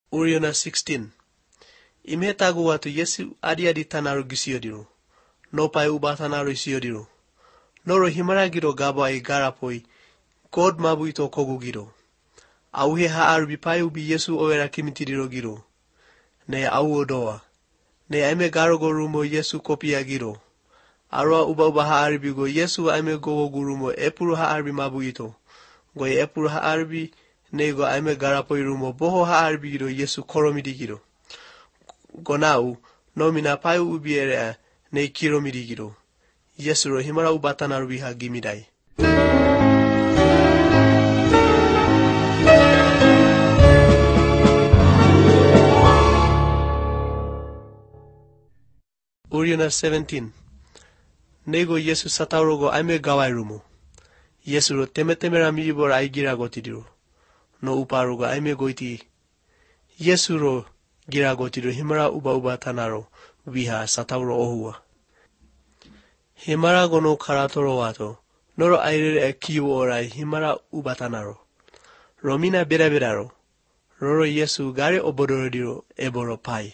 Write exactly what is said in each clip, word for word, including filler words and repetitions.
Uriona sixteen. Imhetagu watu Yesu adi adi tanaru gisiodiru. No pai ubatanaru isiodiru. Noro himaragiro gabo ai garapoi. God mabu ito kogu giro. Auhe haarubi pai ubi Yesu oera kimitidiro giro. Ne au odoa. Ne aime garogo rumo Yesu kopia giro. Arua uba uba haaribi go Yesu aime gogo gurumo epuru haaribi mabu ito. Go epuru haaribi nego aime garapoi rumo boho haaribi giro Yesu koromidi giro. Gonau nomina pai ubi erea ne kiromidi giro. Yesu ro himara ubatana rubiha gimidai. Uriona seventeen. Nego Yesu sataurogo aime gawai rumo. Yesu ro temetemera miibor aigira gotidiru. No uparugo aime goiti. Yesu ro gira gotidiru himara uba uba tanaro viha satauro ohua. Himara gono karatoro wato. Noro airere e kiu orai himara uba tanaro. Romina bera beraro. Roro Yesu gare obodorodiro eboro pai.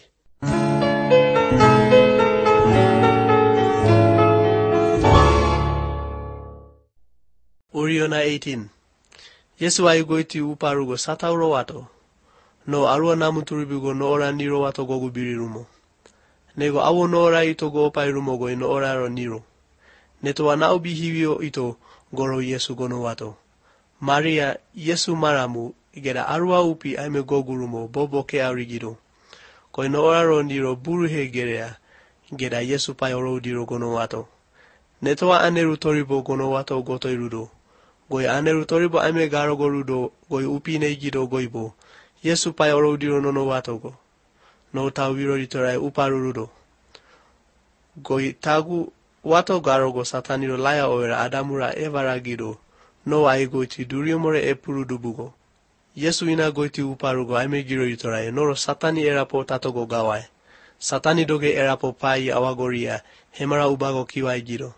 Uriona eighteen. Yesu ai goiti uparugo satauro wato. No arua namuturibigo no ora niro wato gogu birirumo. Nego awo no ora ito go opai rumo go no ora ro niro. Neto wanau bihivio ito goro Yesu gono wato. Maria Yesu maramu igera arua upi aime gogu rumo bobo ke aurigido. Koi no ora ro niro buruhe gerea gera Yesu pai oro diro gono wato. Neto wa aneru toribo gono wato goto irudo. Goi aneru toribo aime garo gorudo goi upi neigido goibo. Yesu pai oro diro nono wato go. No tau viro ditorai uparurudo. Goi tagu wato garo go sataniro laya oera adamura evara gido. No ai goiti duriomore epuru dubugo. Yesu ina goiti uparugo aime giro ditorai noro satani erapo tatogo gawai. Satani doge erapo pai awagoria hemara ubago kiwai giro.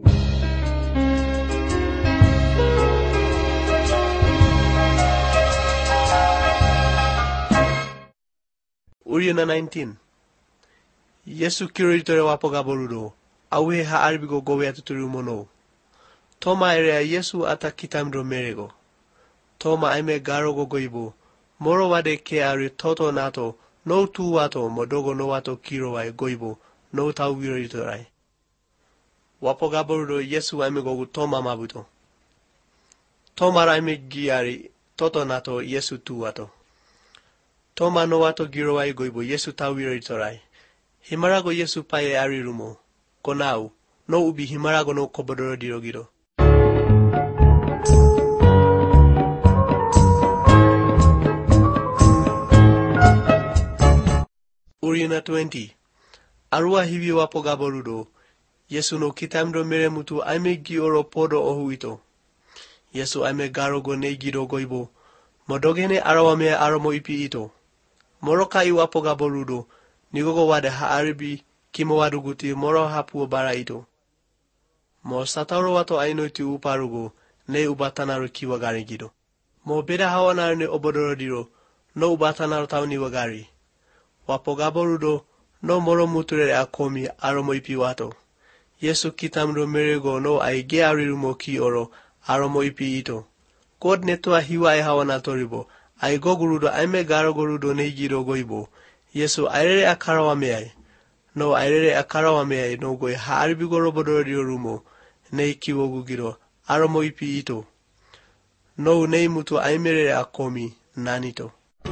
Uriona nineteen. Yesu kiroritore wapo gaborudo. Auhe haaribigo gowe atuturu mono. Toma erea Yesu ata kitamdo merego. Toma aime garogo goibo. Moro wade ke ari toto nato. No tu wato modogo no wato kirowai goibo. No tau viroritorai. Wapo gaborudo Yesu aime gogu toma mabuto. Toma raime giari toto nato Yesu tu wato. Toma no wato girowai goibo Yesu tau viroritorai. Himarago Yesu pae ari rumo. Konau, no ubi himarago no kobodoro dirogiro. Uriona twenty. Arua hivi wapo gaborudo. Yesu no kitamdo mere mutu aime gioro podo ohuito. Yesu aime garogo negido goibo. Modogene arawame aramo ipi ito. Moroka iwapo gaborudo. Nigogo wade haaribi kimo waduguti moro hapuo bara ito. Mo satauro wato ainoiti uparugo ne ubatanaru kiwagari gido. Mo beda hawanaru ne obodorodiro no ubatanaru tau niwagari. Wapo gaborudo no moro muturere akomi aromo ipi wato. Yesu kitamdo merego no aige arirumo ki oro aromo ipi ito. God netua hiwa e hawana toribo. Aigo gurudo aime garo gurudo neigiro goibo. Yesu airere akarawa meai. No airere akarawa meai no goi haaribigo robodorio rumo. Nei kiwogu giro aromo ipi ito. No nei mutu aimerere akomi nanito.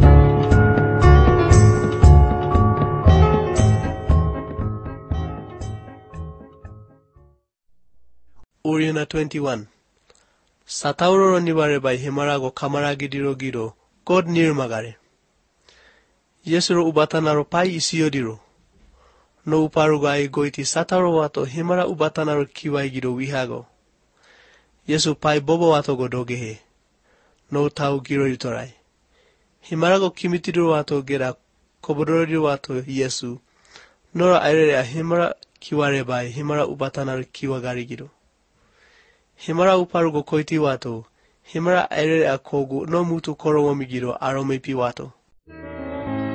Uriona twenty-one. Satauro nibare bai himarago kamaragi diro giro. God nirmagare. Yesu ro ubatanaro pai isiodiro. No uparugo ai goiti satauro wato himara ubatanaro kiwai giro wihago. Yesu pai bobo wato go dogehe. No tau giro itorai. Himarago kimitiro wato gera kobodoro wato Yesu. Nora airere a himara kiware bai himara ubatanaro kiwagari giro. Himara uparugo koiti wato. Himara airere a kogu no mutu koromo migiro arome pi wato.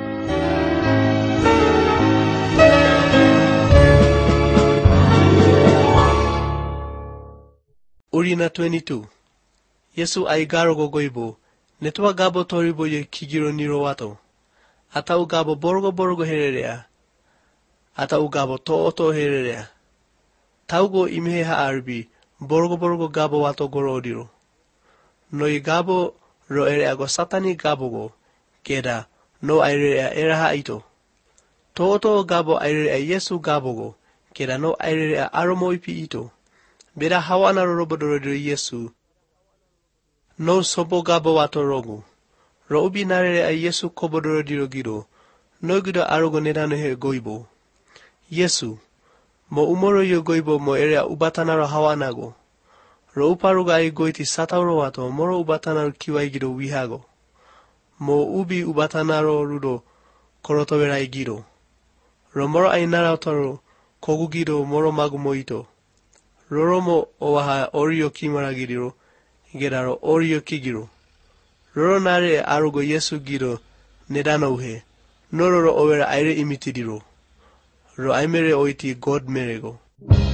Urina twenty-two. Yesu ai garo go goibo. Netua gabo toribo ye kigiro niro wato. Ata u gabo borgo borgo hererea. Ata u gabo to oto hererea. Taugo imhe ha arbi. Borgo borgo gabo wato goro odiro. Noi gabo ro ere ago satani gabo go. Keda no airea era ha ito. To oto gabo airea Yesu gabo go. Keda no airea aromo ipi ito. Beda hawana robodoro Yesu. No sobo gabo wato rogu. Ro ubi narere a Yesu kobodoro diro giro. No gido arogo nedano he goibo. Yesu. Mo umoro yo goibo mo ere ubatanaro hawanago. Ro uparuga ai goiti satauro wato moro ubatanaro kiwai giro wihago. Mo ubi ubatanaro rudo korotoberai giro. Ro moro ai narautaro kogu giro moro magu moito. Roromo owaha orio kimara giriro. Geraro orio kigiro. Roro nare arugo Yesu giro nedano uhe. Nororo overa aire imitidiro. Ro aimere oiti God merego.